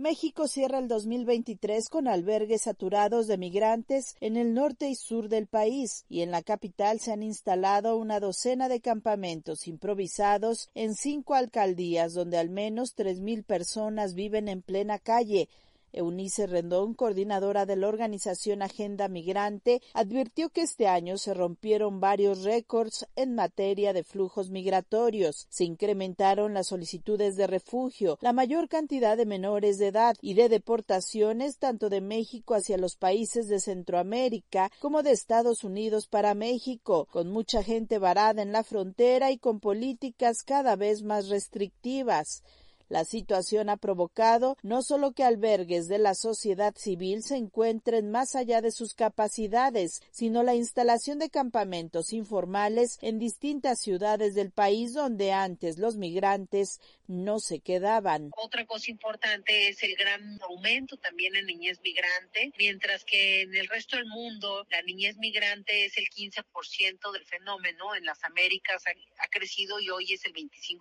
México cierra el 2023 con albergues saturados de migrantes en el norte y sur del país, y en la capital se han instalado una docena de campamentos improvisados en 5 alcaldías, donde al menos 3,000 personas viven en plena calle. Eunice Rendón, coordinadora de la organización Agenda Migrante, advirtió que este año se rompieron varios récords en materia de flujos migratorios. Se incrementaron las solicitudes de refugio, la mayor cantidad de menores de edad y de deportaciones tanto de México hacia los países de Centroamérica como de Estados Unidos para México, con mucha gente varada en la frontera y con políticas cada vez más restrictivas. La situación ha provocado no solo que albergues de la sociedad civil se encuentren más allá de sus capacidades, sino la instalación de campamentos informales en distintas ciudades del país donde antes los migrantes no se quedaban. Otra cosa importante es el gran aumento también en niñez migrante, mientras que en el resto del mundo la niñez migrante es el 15% del fenómeno. En las Américas ha crecido y hoy es el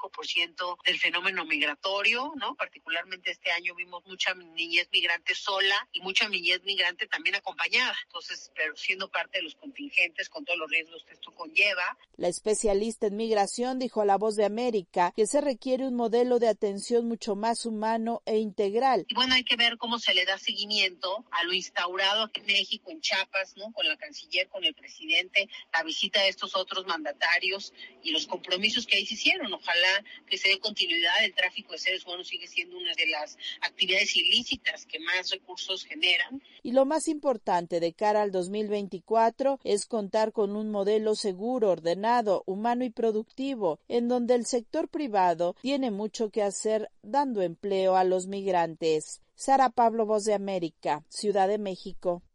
25% del fenómeno migratorio, ¿no? Particularmente este año vimos mucha niñez migrante sola y mucha niñez migrante también acompañada, entonces, pero siendo parte de los contingentes con todos los riesgos que esto conlleva. La especialista en migración dijo a La Voz de América que se requiere un modelo de atención mucho más humano e integral. Y bueno, hay que ver cómo se le da seguimiento a lo instaurado aquí en México, en Chiapas, ¿no? Con la canciller, con el presidente, la visita de estos otros mandatarios y los compromisos que ahí se hicieron. Ojalá que se dé continuidad. El tráfico de seres humanos sigue siendo una de las actividades ilícitas que más recursos generan. Y lo más importante de cara al 2024 es contar con un modelo seguro, ordenado, humano y productivo, en donde el sector privado tiene mucho que hacer dando empleo a los migrantes. Sara Pablo, Voz de América, Ciudad de México.